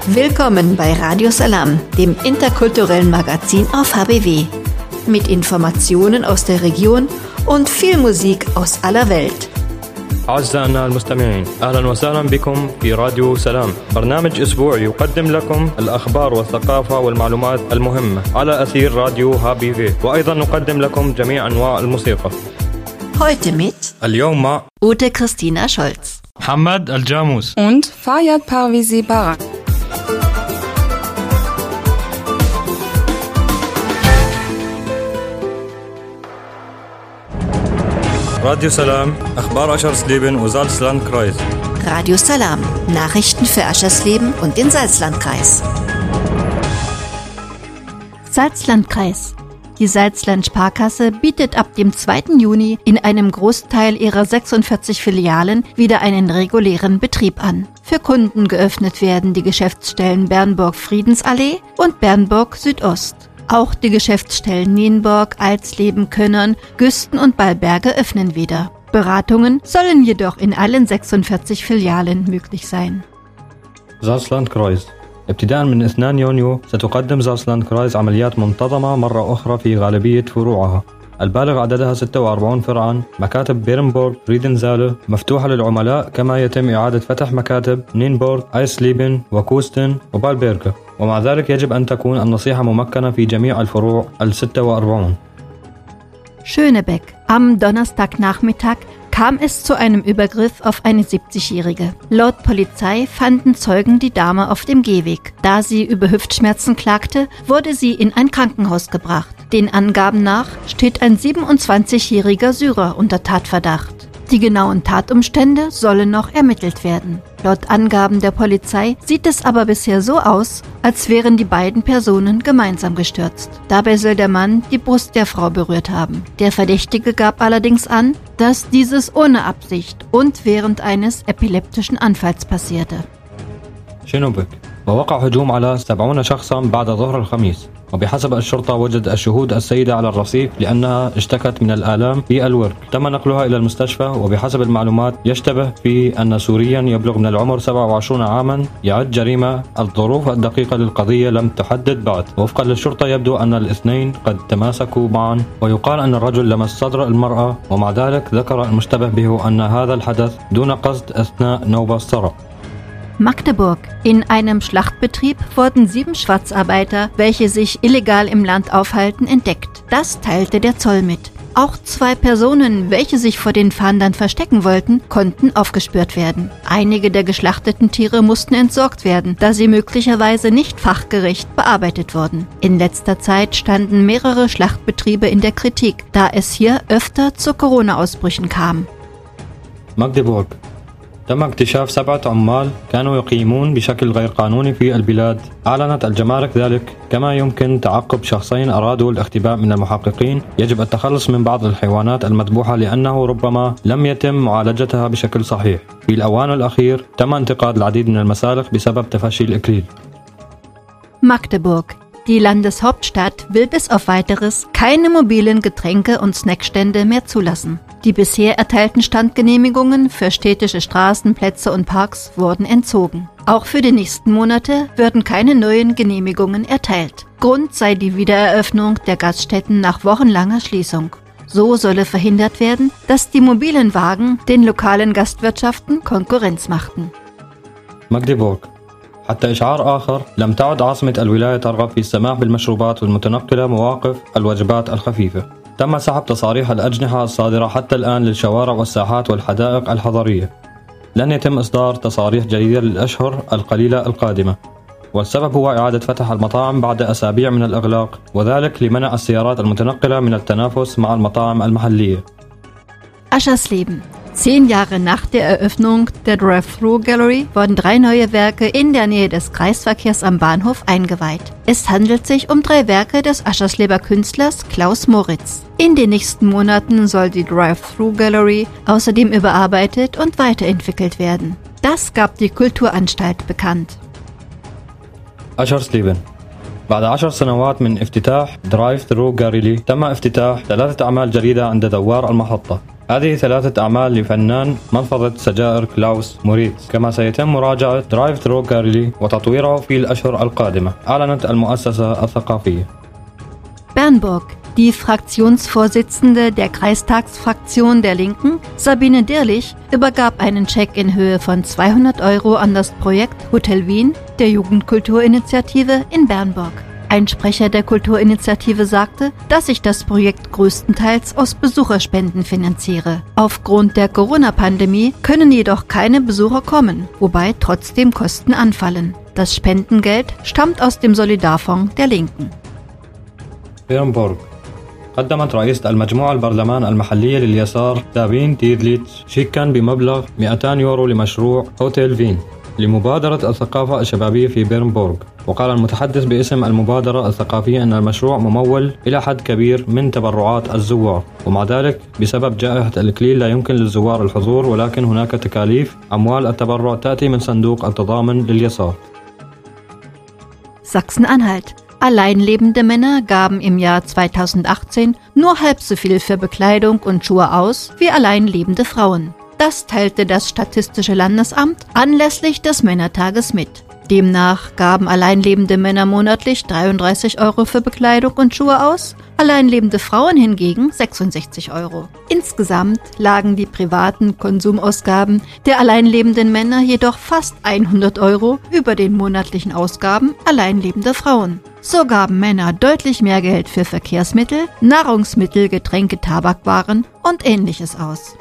Willkommen bei Radio Salam, dem interkulturellen Magazin auf HBW. Mit Informationen aus der Region und viel Musik aus aller Welt. أعزائنا المستمعين، أهلا وسهلا بكم في راديو سلام، برنامج أسبوعي يقدم لكم الأخبار والثقافة والمعلومات المهمة على أثير راديو HBW، وأيضا نقدم لكم جميع أنواع الموسيقى. Heute mit اليوم مع Ute Christina Scholz, محمد الجاموس und Fayad Parvizi Barak. راديو سلام، أخبار أشرسليبن وزالسلاندكreis. Radio Salam, Nachrichten für Aschersleben und den Salzlandkreis. Salzlandkreis. Die Salzland-Sparkasse bietet ab dem 2. Juni in einem Großteil ihrer 46 Filialen wieder einen regulären Betrieb an. Für Kunden geöffnet werden die Geschäftsstellen Bernburg-Friedensallee und Bernburg-Südost. Auch die Geschäftsstellen Nienburg, Alsleben, Könnern, Güsten und Ballberge öffnen wieder. Beratungen sollen jedoch in allen 46 Filialen möglich sein. زالسلاندكreis. ابتداء من 2 يونيو ستقدم زالسلاندكreis عمليات منتظمة مرة أخرى في غالبية فروعها، البالغ عددها 46 فرعا. مكاتب بيرنبورغ فريدنزاله مفتوحة للعملاء، كما يتم إعادة فتح مكاتب نينبورغ، أيسليبن وكوستن وبالبيرغ، ومع ذلك يجب أن تكون النصيحة ممكنة في جميع الفروع 46. Schönebeck. Am Donnerstagnachmittag kam es zu einem Übergriff auf eine 70-Jährige. Laut Polizei fanden Zeugen die Dame auf dem Gehweg. Da sie über Hüftschmerzen klagte, wurde sie in ein Krankenhaus gebracht. Den Angaben nach steht ein 27-jähriger Syrer unter Tatverdacht. Die genauen Tatumstände sollen noch ermittelt werden. Laut Angaben der Polizei sieht es aber bisher so aus, als wären die beiden Personen gemeinsam gestürzt. Dabei soll der Mann die Brust der Frau berührt haben. Der Verdächtige gab allerdings an, dass dieses ohne Absicht und während eines epileptischen Anfalls passierte. شنوبك. ووقع هجوم على 70 شخصا بعد ظهر الخميس، وبحسب الشرطة وجد الشهود السيدة على الرصيف لأنها اشتكت من الآلام في الورك. تم نقلها إلى المستشفى، وبحسب المعلومات يشتبه في أن سوريا يبلغ من العمر 27 عاما يعد جريمة. الظروف الدقيقة للقضية لم تحدد بعد. وفقا للشرطة يبدو أن الاثنين قد تماسكوا معا، ويقال أن الرجل لمس صدر المرأة، ومع ذلك ذكر المشتبه به أن هذا الحدث دون قصد أثناء نوبة الثرى. Magdeburg. In einem Schlachtbetrieb wurden 7 Schwarzarbeiter, welche sich illegal im Land aufhalten, entdeckt. Das teilte der Zoll mit. Auch 2 Personen, welche sich vor den Fahndern verstecken wollten, konnten aufgespürt werden. Einige der geschlachteten Tiere mussten entsorgt werden, da sie möglicherweise nicht fachgerecht bearbeitet wurden. In letzter Zeit standen mehrere Schlachtbetriebe in der Kritik, da es hier öfter zu Corona-Ausbrüchen kam. ماغديبورغ. تم اكتشاف 7 عمال كانوا يقيمون بشكل غير قانوني في البلاد. أعلنت الجمارك ذلك، كما يمكن تعقب شخصين أرادوا الاختباء من المحققين. يجب التخلص من بعض الحيوانات المذبوحة لأنه ربما لم يتم معالجتها بشكل صحيح. في الأوان الأخير تم انتقاد العديد من المسالخ بسبب تفشي الإكليل. Magdeburg. Die Landeshauptstadt will bis auf Weiteres keine mobilen Getränke- und Snackstände mehr zulassen. Die bisher erteilten Standgenehmigungen für städtische Straßen, Plätze und Parks wurden entzogen. Auch für die nächsten Monate würden keine neuen Genehmigungen erteilt. Grund sei die Wiedereröffnung der Gaststätten nach wochenlanger Schließung. So solle verhindert werden, dass die mobilen Wagen den lokalen Gastwirtschaften Konkurrenz machten. ماغديبورغ. حتى إشعار آخر، لم تعد عاصمة الولاية ترغب في السماح بالمشروبات المتنقلة مواقف الوجبات الخفيفة. تم سحب تصاريح الأجنحة الصادرة حتى الآن للشوارع والساحات والحدائق الحضرية. لن يتم إصدار تصاريح جديدة للأشهر القليلة القادمة، والسبب هو إعادة فتح المطاعم بعد أسابيع من الإغلاق، وذلك لمنع السيارات المتنقلة من التنافس مع المطاعم المحلية. Aschersleben. 10 Jahre nach der Eröffnung der Drive-Thru Gallery wurden 3 neue Werke in der Nähe des Kreisverkehrs am Bahnhof eingeweiht. Es handelt sich um 3 Werke des Aschersleber Künstlers Klaus Moritz. In den nächsten Monaten soll die Drive-Thru Gallery außerdem überarbeitet und weiterentwickelt werden. Das gab die Kulturanstalt bekannt. أشرسليبن. بعد 10 سنوات من افتتاح درايف ثرو جاريلي، تم افتتاح 3 أعمال جديدة عند دوار المحطة. هذه 3 أعمال لفنان منفضة سجائر كلاوس موريتز، كما سيتم مراجعة درايف ثرو كارلي وتطويره في الأشهر القادمة، أعلنت المؤسسة الثقافية. Bernburg. Die Fraktionsvorsitzende der Kreistagsfraktion der Linken, Sabine Dirlich, übergab einen Scheck in Höhe von 200 € an das Projekt Hotel Wien der Jugendkulturinitiative in Bernburg. Ein Sprecher der Kulturinitiative sagte, dass sich das Projekt größtenteils aus Besucherspenden finanziere. Aufgrund der Corona-Pandemie können jedoch keine Besucher kommen, wobei trotzdem Kosten anfallen. Das Spendengeld stammt aus dem Solidarfonds der Linken. بيرنبورغ. قدمت رئيسة المجموعة البرلمان المحلية لليسار سابين تيدليتش شيكاً بمبلغ 200 يورو لمشروع هوتيل فين لمبادرة الثقافة الشبابية في بيرنبورغ. وقال المتحدث باسم المبادرة الثقافية أن المشروع ممول إلى حد كبير من تبرعات الزوار، ومع ذلك بسبب جائحة الإكليل لا يمكن للزوار الحضور، ولكن هناك تكاليف. أموال التبرع تأتي من صندوق التضامن لليسار. Sachsen-Anhalt. Alleinlebende Männer gaben im Jahr 2018 nur halb so viel für Bekleidung und Schuhe aus wie alleinlebende Frauen. Das teilte das Statistische Landesamt anlässlich des Männertages mit. Demnach gaben alleinlebende Männer monatlich 33 € für Bekleidung und Schuhe aus, alleinlebende Frauen hingegen 66 €. Insgesamt lagen die privaten Konsumausgaben der alleinlebenden Männer jedoch fast 100 € über den monatlichen Ausgaben alleinlebender Frauen. So gaben Männer deutlich mehr Geld für Verkehrsmittel, Nahrungsmittel, Getränke, Tabakwaren und Ähnliches aus.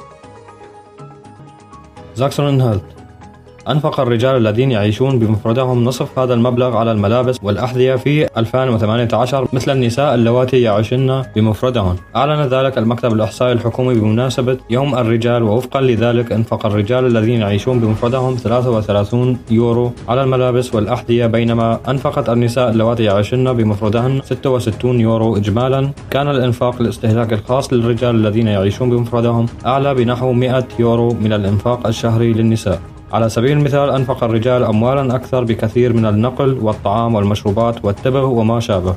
Sachsen-Anhalt. أنفق الرجال الذين يعيشون بمفردهم نصف هذا المبلغ على الملابس والأحذية في 2018 مثل النساء اللواتي يعيشن بمفردهن. أعلن ذلك المكتب الإحصائي الحكومي بمناسبة يوم الرجال، ووفقا لذلك أنفق الرجال الذين يعيشون بمفردهم 33 يورو على الملابس والأحذية، بينما أنفقت النساء اللواتي يعيشن بمفردهن 66 يورو إجمالا. كان الإنفاق الاستهلاك الخاص للرجال الذين يعيشون بمفردهم أعلى بنحو 100 يورو من الإنفاق الشهري للنساء. على سبيل المثال أنفق الرجال أموالا أكثر بكثير من النقل والطعام والمشروبات والتبغ وما شابه.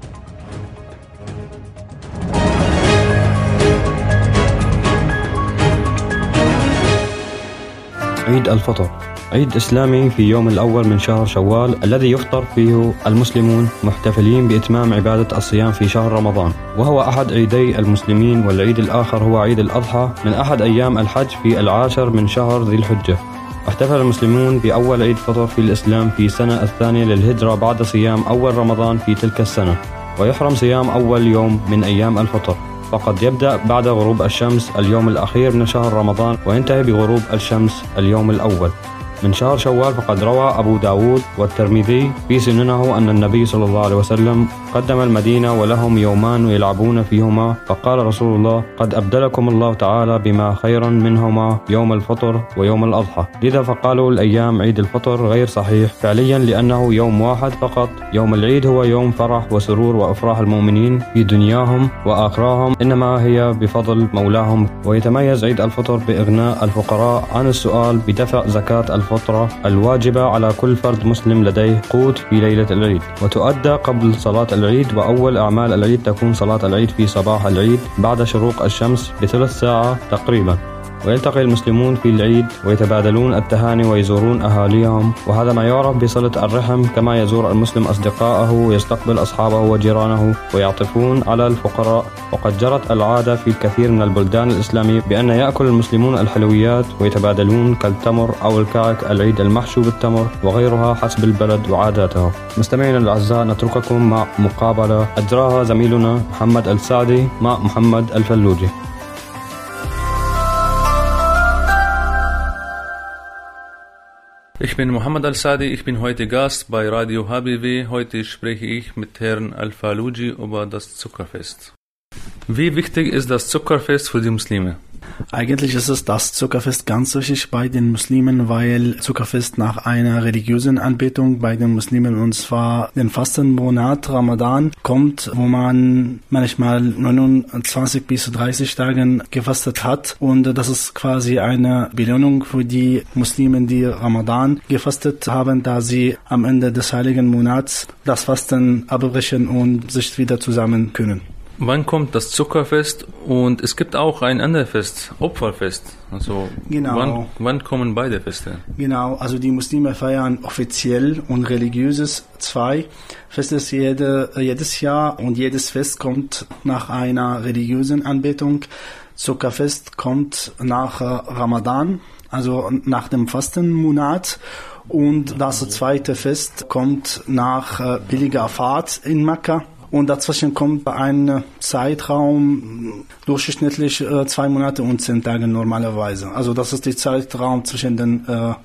عيد الفطر. عيد إسلامي في يوم الأول من شهر شوال الذي يفطر فيه المسلمون محتفلين بإتمام عبادة الصيام في شهر رمضان، وهو أحد عيدي المسلمين، والعيد الآخر هو عيد الأضحى من أحد أيام الحج في 10 من شهر ذي الحجة. احتفل المسلمون بأول عيد فطر في الإسلام في السنة الثانية للهجرة بعد صيام أول رمضان في تلك السنة، ويحرم صيام أول يوم من أيام الفطر، فقد يبدأ بعد غروب الشمس اليوم الأخير من شهر رمضان وينتهي بغروب الشمس اليوم الأول من شهر شوال. فقد روى أبو داود والترمذي في سننه أن النبي صلى الله عليه وسلم قدم المدينة ولهم يومان يلعبون فيهما، فقال رسول الله: قد أبدلكم الله تعالى بما خيرا منهما يوم الفطر ويوم الأضحى. لذا فقالوا الأيام عيد الفطر غير صحيح فعليا لأنه يوم واحد فقط. يوم العيد هو يوم فرح وسرور وأفراح المؤمنين في دنياهم وآخراهم، إنما هي بفضل مولاهم. ويتميز عيد الفطر بإغناء الفقراء عن السؤال بدفع زكاة الفطرة الواجبة على كل فرد مسلم لديه قوت في ليلة العيد، وتؤدى قبل صلاة العيد. وأول أعمال العيد تكون صلاة العيد في صباح العيد بعد شروق الشمس بثلث ساعة تقريبا، ويلتقي المسلمون في العيد ويتبادلون التهاني ويزورون أهاليهم، وهذا ما يعرف بصلة الرحم، كما يزور المسلم أصدقائه ويستقبل أصحابه وجيرانه ويعطفون على الفقراء. وقد جرت العادة في الكثير من البلدان الإسلامية بأن يأكل المسلمون الحلويات ويتبادلون كالتمر أو الكعك، العيد المحشو بالتمر وغيرها حسب البلد وعاداته. مستمعينا الأعزاء، نترككم مع مقابلة أجراها زميلنا محمد السعدي مع محمد الفلوجي. Ich bin Mohammed Al-Sadi, ich bin heute Gast bei Radio HBW. Heute spreche ich mit Herrn Al-Faluji über das Zuckerfest. Wie wichtig ist das Zuckerfest für die Muslime? Eigentlich ist es das Zuckerfest ganz wichtig bei den Muslimen, weil Zuckerfest nach einer religiösen Anbetung bei den Muslimen, und zwar den Fastenmonat Ramadan, kommt, wo man manchmal 29 bis 30 Tagen gefastet hat, und das ist quasi eine Belohnung für die Muslimen, die Ramadan gefastet haben, da sie am Ende des heiligen Monats das Fasten abbrechen und sich wieder zusammen können. Wann kommt das Zuckerfest? Und es gibt auch ein anderes Fest, Opferfest. Also Genau. Wann kommen beide Feste? Genau, also die Muslime feiern offiziell und religiöses 2 Festes jedes Jahr, und jedes Fest kommt nach einer religiösen Anbetung. Zuckerfest kommt nach Ramadan, also nach dem Fastenmonat, und das zweite Fest kommt nach billiger Fahrt in Mekka. Und dazwischen kommt ein Zeitraum, durchschnittlich 2 Monate und 10 Tage normalerweise. Also das ist der Zeitraum zwischen den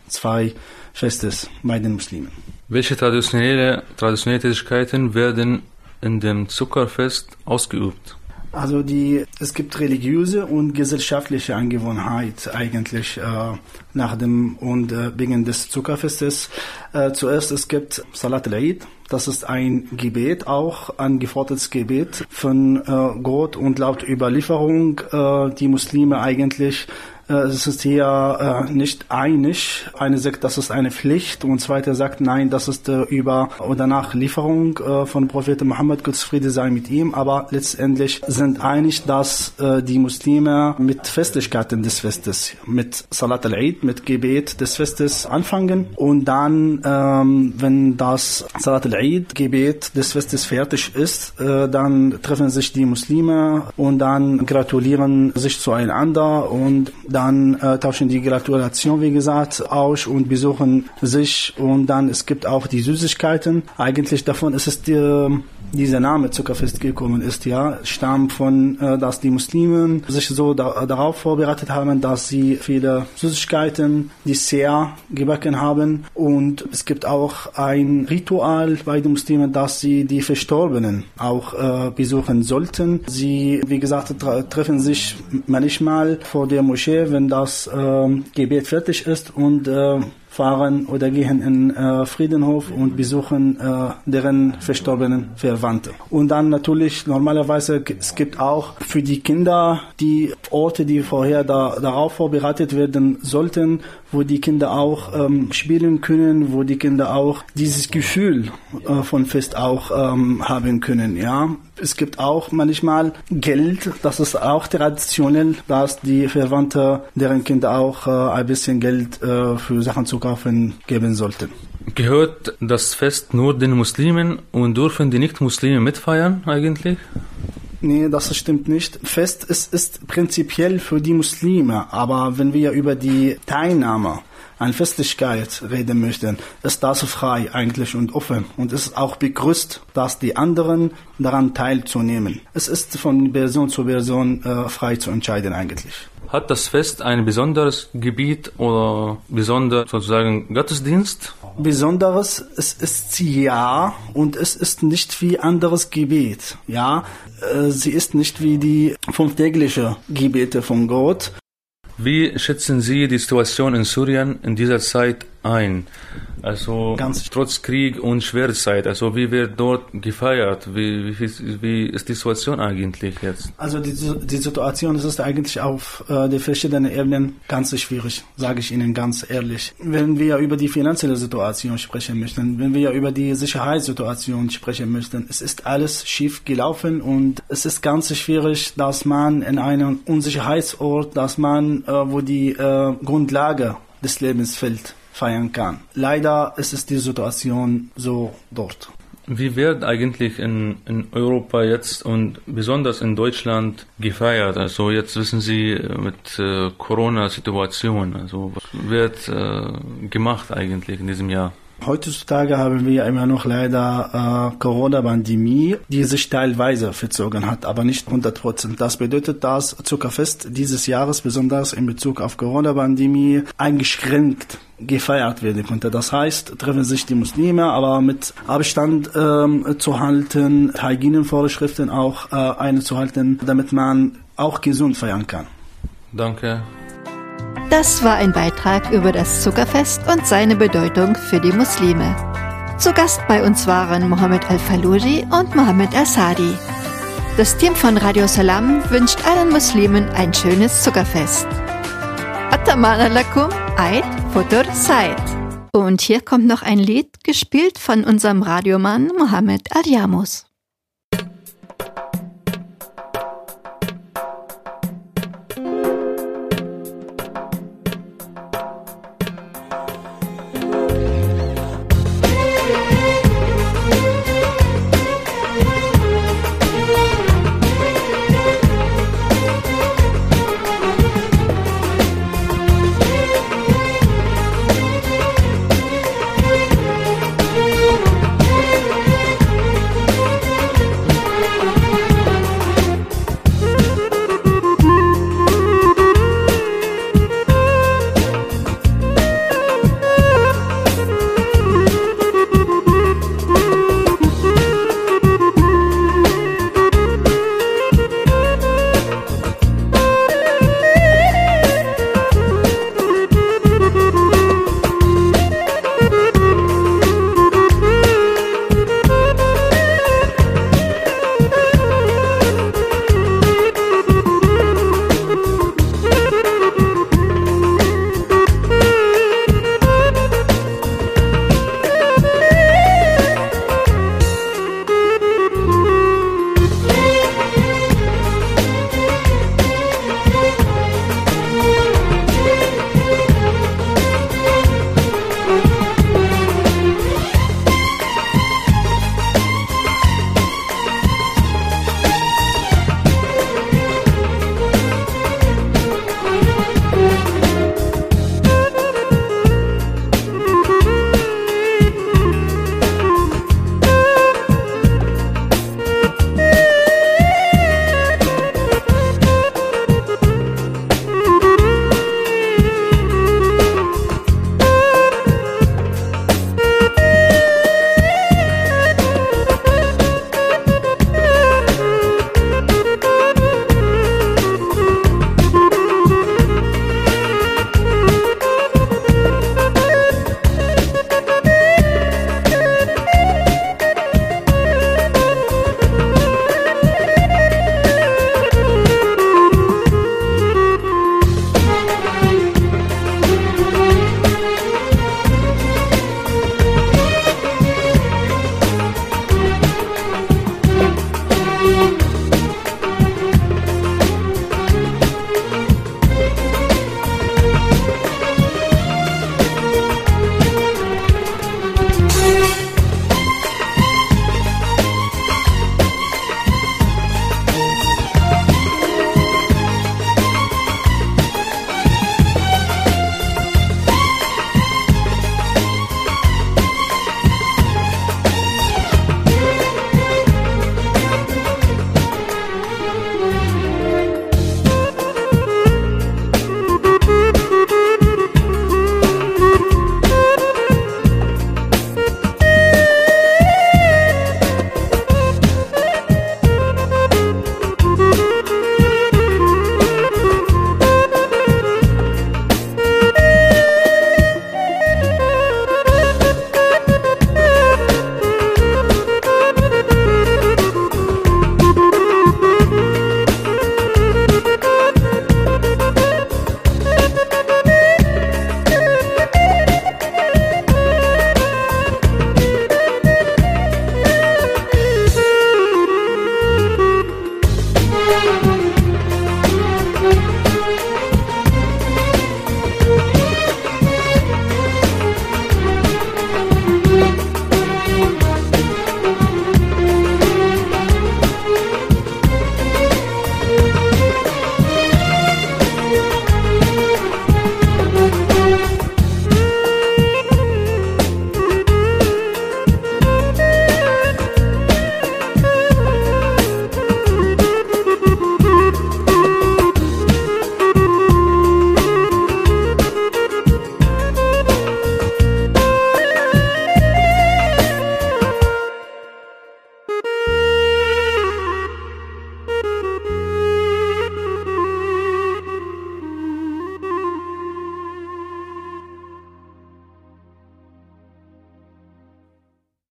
2 Festes bei den Muslimen. Welche traditionelle Tätigkeiten werden in dem Zuckerfest ausgeübt? Also es gibt religiöse und gesellschaftliche Angewohnheit eigentlich nach dem und wegen des Zuckerfestes. Zuerst es gibt Salat al-Eid. Das ist ein Gebet, auch ein gefordertes Gebet von Gott, und laut Überlieferung die Muslime eigentlich es ist hier nicht einig. Eine sagt, das ist eine Pflicht, und zweite sagt, nein, das ist über oder nach Lieferung von Prophet Muhammad, Gottes Friede sei mit ihm. Aber letztendlich sind einig, dass die Muslime mit Festlichkeiten des Festes, mit Salat al-Eid, mit Gebet des Festes anfangen, und dann, wenn das Salat al-Eid, Gebet des Festes fertig ist, dann treffen sich die Muslime und dann gratulieren sich zueinander, und dann tauschen die Gratulation, wie gesagt, aus und besuchen sich, und dann es gibt auch die Süßigkeiten. Eigentlich davon ist es dieser Name Zuckerfest gekommen ist, ja, stammt von, dass die Muslime sich so darauf vorbereitet haben, dass sie viele Süßigkeiten, Dessert gebacken haben, und es gibt auch ein Ritual bei den Muslimen, dass sie die Verstorbenen auch besuchen sollten. Sie, wie gesagt, treffen sich manchmal vor der Moschee, wenn das Gebet fertig ist, und fahren oder gehen in Friedenhof und besuchen deren verstorbenen Verwandte. Und dann natürlich normalerweise, es gibt auch für die Kinder die Orte, die vorher darauf vorbereitet werden sollten, wo die Kinder auch spielen können, wo die Kinder auch dieses Gefühl von Fest auch haben können. Ja, es gibt auch manchmal Geld, das ist auch traditionell, dass die Verwandte deren Kinder auch ein bisschen Geld für Sachen zu kaufen geben sollten. Gehört das Fest nur den Muslimen und dürfen die Nicht-Muslime mitfeiern eigentlich? Nee, das stimmt nicht. Fest ist prinzipiell für die Muslime, aber wenn wir über die Teilnahme an Festlichkeit reden möchten, ist das frei eigentlich und offen, und es ist auch begrüßt, dass die anderen daran teilzunehmen. Es ist von Person zu Person frei zu entscheiden eigentlich. Hat das Fest ein besonderes Gebiet oder besonder sozusagen Gottesdienst? Besonderes, es ist ja, und es ist nicht wie anderes Gebet. Ja, sie ist nicht wie die 5-tägliche Gebete von Gott. Wie schätzen Sie die Situation in Syrien in dieser Zeit ein? Also trotz Krieg und Schwerzeit, also wie wird dort gefeiert? Wie ist die Situation eigentlich jetzt? Also die Situation ist eigentlich auf den verschiedenen Ebenen ganz schwierig, sage ich Ihnen ganz ehrlich. Wenn wir über die finanzielle Situation sprechen möchten, wenn wir über die Sicherheitssituation sprechen möchten, es ist alles schief gelaufen, und es ist ganz schwierig, dass man in einem Unsicherheitsort, dass man, wo die Grundlage des Lebens fällt, feiern kann. Leider ist es die Situation so dort. Wie wird eigentlich in Europa jetzt und besonders in Deutschland gefeiert? Also jetzt wissen Sie mit Corona-Situation, also was wird gemacht eigentlich in diesem Jahr? Heutzutage haben wir immer noch leider Corona-Pandemie, die sich teilweise verzogen hat, aber nicht 100%. Das bedeutet, dass Zuckerfest dieses Jahres besonders in Bezug auf Corona-Pandemie eingeschränkt gefeiert werden konnte. Das heißt, treffen sich die Muslime, aber mit Abstand zu halten, Hygienevorschriften auch einzuhalten, damit man auch gesund feiern kann. Danke. Das war ein Beitrag über das Zuckerfest und seine Bedeutung für die Muslime. Zu Gast bei uns waren Mohammed Al-Faluji und Mohammed Al-Sadi. Das Team von Radio Salam wünscht allen Muslimen ein schönes Zuckerfest. Atamana lakum, Eid, Futur, Said. Und hier kommt noch ein Lied, gespielt von unserem Radiomann Mohammed Al-Yamus.